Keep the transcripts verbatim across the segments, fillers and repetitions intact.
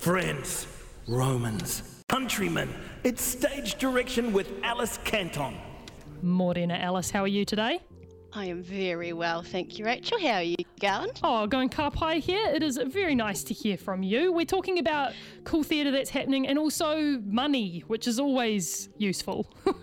Friends, Romans, countrymen, it's stage direction with Alice Canton. Morena, Alice, how are you today? I am very well, thank you, Rachel. How are you going? Oh, going ka pai here. It is very nice to hear from you. We're talking about cool theatre that's happening and also money, which is always useful.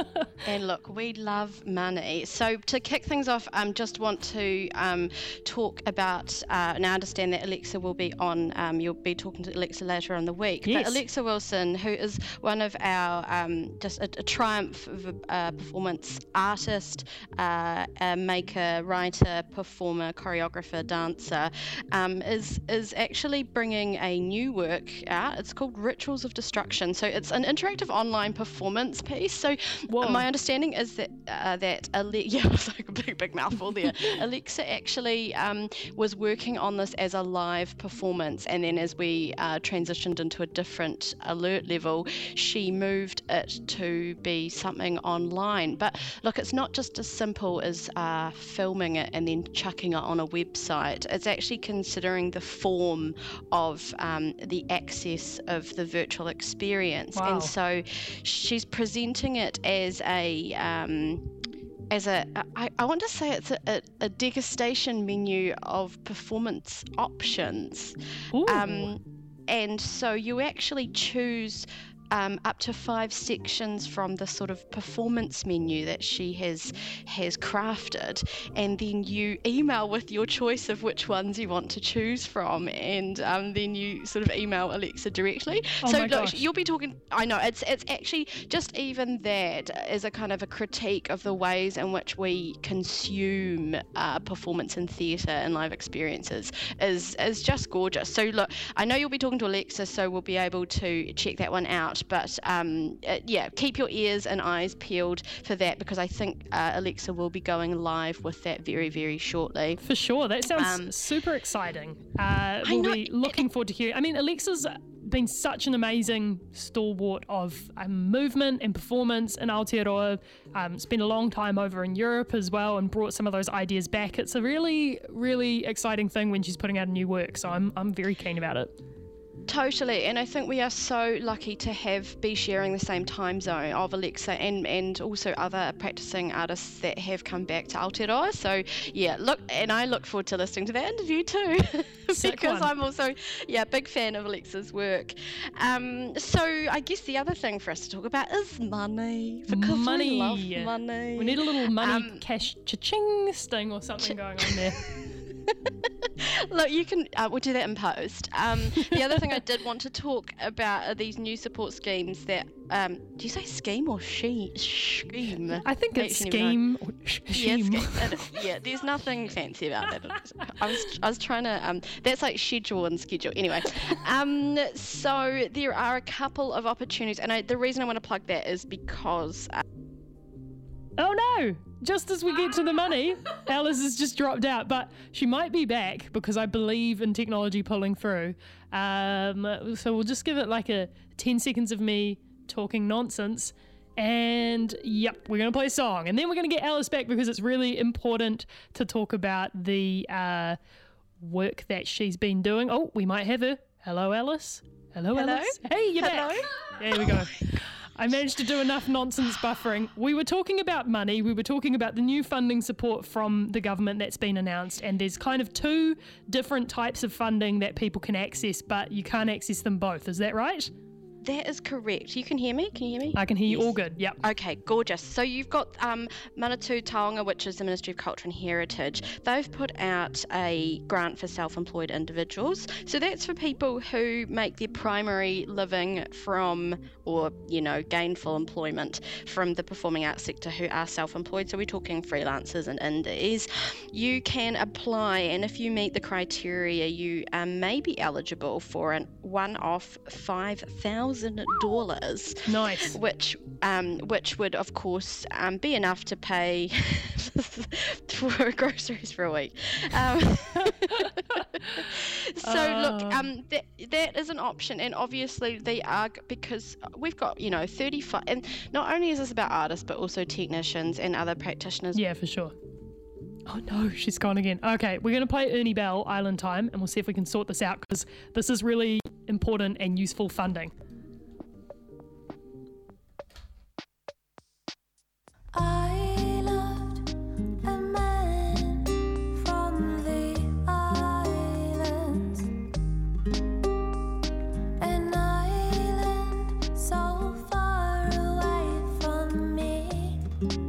And look, we love money. So to kick things off, I um, just want to um, talk about, uh, and I understand that Alexa will be on, um, you'll be talking to Alexa later in the week, yes. But Alexa Wilson, who is one of our, um, just a, a triumph of a uh, performance artist, uh, a maker, writer, performer, choreographer, dancer, um, is is actually bringing a new work out. It's called Rituals of Destruction. So it's an interactive online performance piece. So Whoa. my understanding is that uh, that Ale- yeah, it's like a big big mouthful there. Alexa actually um, was working on this as a live performance, and then as we uh, transitioned into a different alert level, she moved it to be something online. But look, it's not just as simple as uh, filming it and then chucking it on a website. It's actually considering the form of um, the access of the virtual experience. Wow. And so she's presenting it as a um, as a I, I want to say it's a, a, a degustation menu of performance options. Ooh. Um, and so you actually choose Um, up to five sections from the sort of performance menu that she has has crafted, and then you email with your choice of which ones you want to choose from, and um, then you sort of email Alexa directly. Oh so my look, gosh. you'll be talking. I know it's it's actually just even that is a kind of a critique of the ways in which we consume uh, performance in theatre and live experiences is is just gorgeous. So look, I know you'll be talking to Alexa, so we'll be able to check that one out. But um, uh, yeah, keep your ears and eyes peeled for that, because I think uh, Alexa will be going live with that very, very shortly. For sure. That sounds Um, super exciting. Uh, we'll know- be looking forward to hearing. I mean, Alexa's been such an amazing stalwart of um, movement and performance in Aotearoa. Um, spent a long time over in Europe as well and brought some of those ideas back. It's a really, really exciting thing when she's putting out a new work. So I'm, I'm very keen about it. Totally, and I think we are so lucky to have be sharing the same time zone of Alexa and and also other practicing artists that have come back to Aotearoa. So yeah, look, and I look forward to listening to that interview too, because one. I'm also yeah big fan of Alexa's work. Um, so I guess the other thing for us to talk about is money, because Money. we love money. We need a little money Um, cash cha-ching sting or something going on there. Look, you can, uh, we'll do that in post. Um, the other thing I did want to talk about are these new support schemes that, um, do you say scheme or she, scheme? I think it's Actually, even scheme. Or sh- Yeah, scheme. scheme. It is. Yeah, there's nothing fancy about that. I was, I was trying to, um, that's like schedule and schedule. Anyway, um, so there are a couple of opportunities, and I, the reason I want to plug that is because uh, Oh no! Just as we get to the money, Alice has just dropped out, but she might be back because I believe in technology pulling through. Um, so we'll just give it like a ten seconds of me talking nonsense. And yep, we're going to play a song. And then we're going to get Alice back because it's really important to talk about the uh, work that she's been doing. Oh, we might have her. Hello, Alice. Hello, Hello? Alice. Hey, you're Hello? back. There we go. I managed to do enough nonsense buffering. We were talking about money. We were talking about the new funding support from the government that's been announced. And there's kind of two different types of funding that people can access, but you can't access them both. Is that right? that is correct. You can hear me? Can you hear me? I can hear you Yes. all good. Yep. Okay, gorgeous. So you've got um, Manatū Taonga, which is the Ministry of Culture and Heritage. They've put out a grant for self-employed individuals. So that's for people who make their primary living from, or, you know, gainful employment from the performing arts sector who are self-employed. So we're talking freelancers and indies. You can apply, and if you meet the criteria, you um, may be eligible for a one-off five thousand dollars. Nice. Which, um, which would of course um, be enough to pay for groceries for a week. Um, so look, Uh. um, that that is an option, and obviously they are, because we've got, you know, thirty-five, and not only is this about artists but also technicians and other practitioners. Yeah, for sure. Oh no, she's gone again. Okay, we're going to play Ernie Bell, Island Time, and we'll see if we can sort this out, because this is really important and useful funding. I loved a man from the islands, an island so far away from me,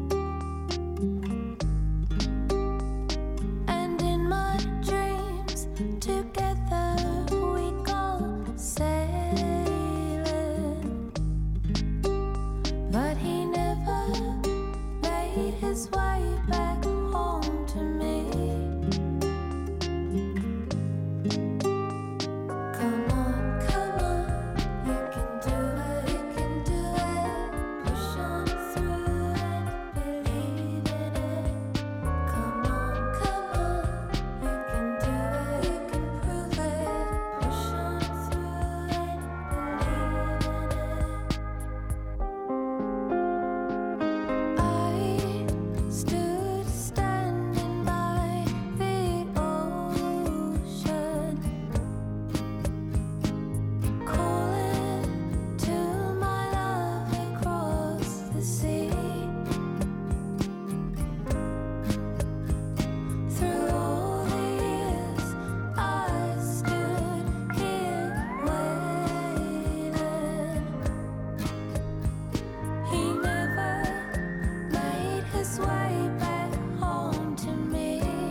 and in my dreams together we go sailing, but he never made his way back home to me. Come on, come on, you can do it, you can do it. Push on through and believe in it. Come on, come on, you can do it, you can prove it. Push on through and believe in it. I stood standing by the ocean, calling to my love across the sea. Through all the years I stood here waiting. He never made his way back home to me.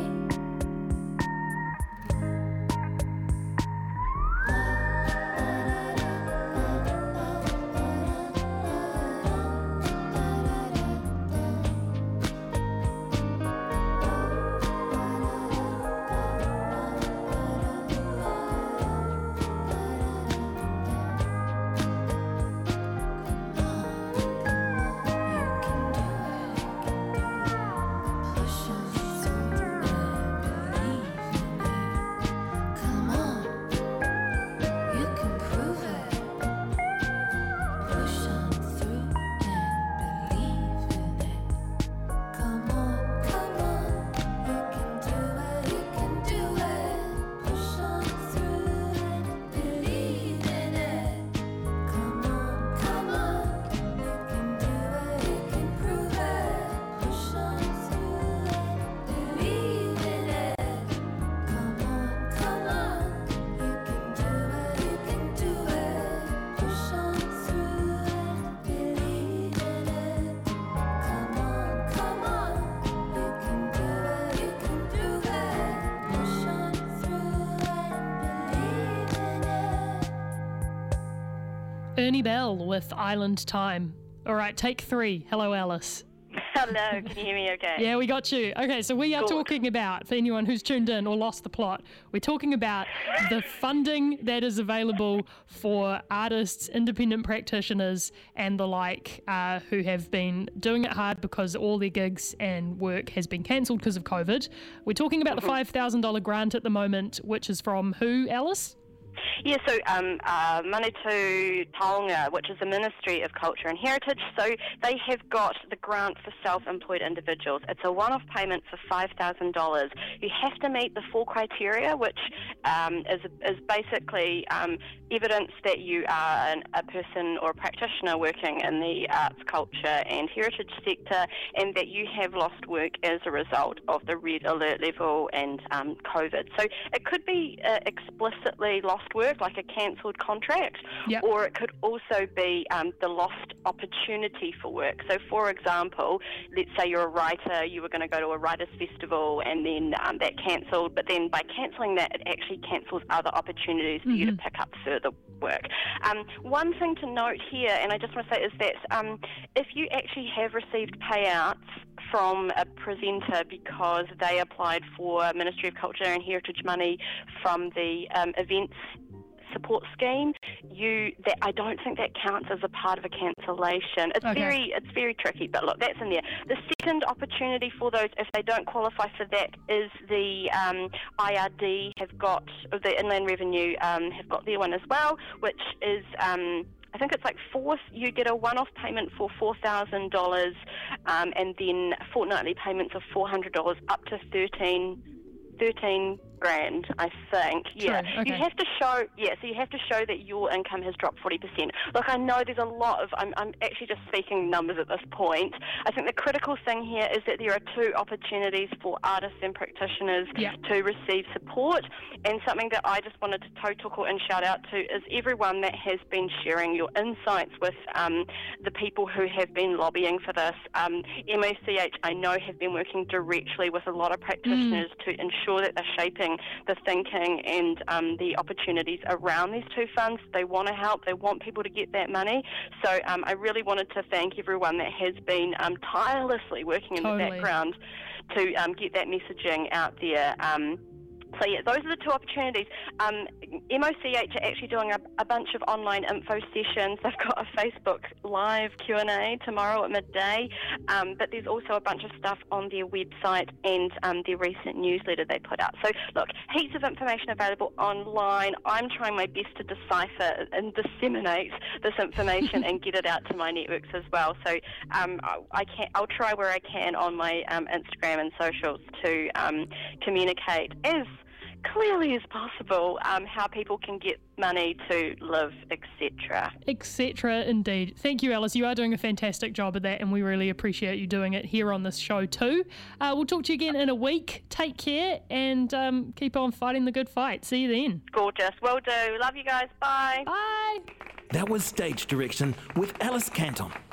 Ernie Bell with Island Time. All right, take three. Hello, Alice. Hello, can you hear me okay? Yeah, we got you. Okay, so we are Good. talking about, for anyone who's tuned in or lost the plot, we're talking about the funding that is available for artists, independent practitioners, and the like, uh, who have been doing it hard because all their gigs and work has been cancelled because of COVID. We're talking about the five thousand dollars grant at the moment, which is from who, Alice? Yeah, so um, uh, Manatū Taonga, which is the Ministry of Culture and Heritage, so they have got the grant for self-employed individuals. It's a one-off payment for five thousand dollars. You have to meet the four criteria, which um, is, is basically um, evidence that you are an, a person or a practitioner working in the arts, culture and heritage sector, and that you have lost work as a result of the red alert level and um, COVID. So it could be uh, explicitly lost work, like a cancelled contract, Yep. or it could also be um, the lost opportunity for work. So, for example, let's say you're a writer, you were going to go to a writers' festival, and then um, that cancelled, but then by cancelling that, it actually cancels other opportunities for Mm-hmm. you to pick up further work. Um, one thing to note here, and I just want to say, is that um, if you actually have received payouts from a presenter because they applied for Ministry of Culture and Heritage money from the um, events support scheme, you that I don't think that counts as a part of a cancellation. It's Okay. very it's very tricky, but look, that's in there. The second opportunity for those, if they don't qualify for that, is the um, I R D have got, or the Inland Revenue um, have got their one as well, which is um, I think it's like four. You get a one-off payment for four thousand dollars, um, and then fortnightly payments of four hundred dollars, up to thirteen. thirteen grand, I think. Yeah, True, okay. you have to show. Yeah, so you have to show that your income has dropped forty percent. Look, I know there's a lot of. I'm, I'm actually just speaking numbers at this point. I think the critical thing here is that there are two opportunities for artists and practitioners Yeah. to receive support, and something that I just wanted to tautoko and shout out to is everyone that has been sharing your insights with um, the people who have been lobbying for this. Um, M O C H, I know, have been working directly with a lot of practitioners to ensure that they're shaping the thinking and um, the opportunities around these two funds. They want to help. They want people to get that money. So um, I really wanted to thank everyone that has been um, tirelessly working in Totally. the background to um, get that messaging out there. Um, So yeah, those are the two opportunities. Um, M O C H are actually doing a, a bunch of online info sessions. They've got a Facebook Live Q and A tomorrow at midday, um, but there's also a bunch of stuff on their website and um, their recent newsletter they put out. So look, heaps of information available online. I'm trying my best to decipher and disseminate this information and get it out to my networks as well. So um, I, I can, I'll try where I can on my um, Instagram and socials to um, communicate as clearly as possible um, how people can get money to live, et cetera. Etc. Indeed. Thank you, Alice. You are doing a fantastic job of that, and we really appreciate you doing it here on this show too. Uh, we'll talk to you again in a week. Take care and um, keep on fighting the good fight. See you then. Gorgeous. Will do. Love you guys. Bye. Bye. That was Stage Direction with Alice Canton.